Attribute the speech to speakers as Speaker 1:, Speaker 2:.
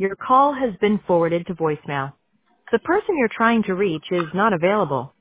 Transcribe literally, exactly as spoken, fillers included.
Speaker 1: Your call has been forwarded to voicemail. The person you're trying to reach is not available.